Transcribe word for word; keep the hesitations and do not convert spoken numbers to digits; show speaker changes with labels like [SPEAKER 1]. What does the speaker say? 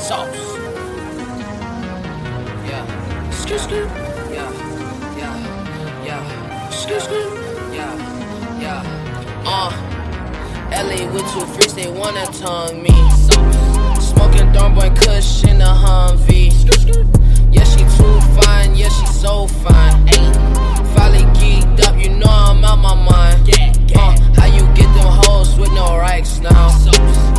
[SPEAKER 1] Sauce. Yeah. Skr skr. Yeah. Yeah. Yeah. Skr skr. Yeah. Yeah. Uh. L A with two freaks, they wanna tongue me. Smoking Dorm Boy Kush in the Humvee. Yeah, she too fine, yeah, she so fine. Finally geeked up, you know I'm out my mind. Uh, how you get them hoes with no racks now?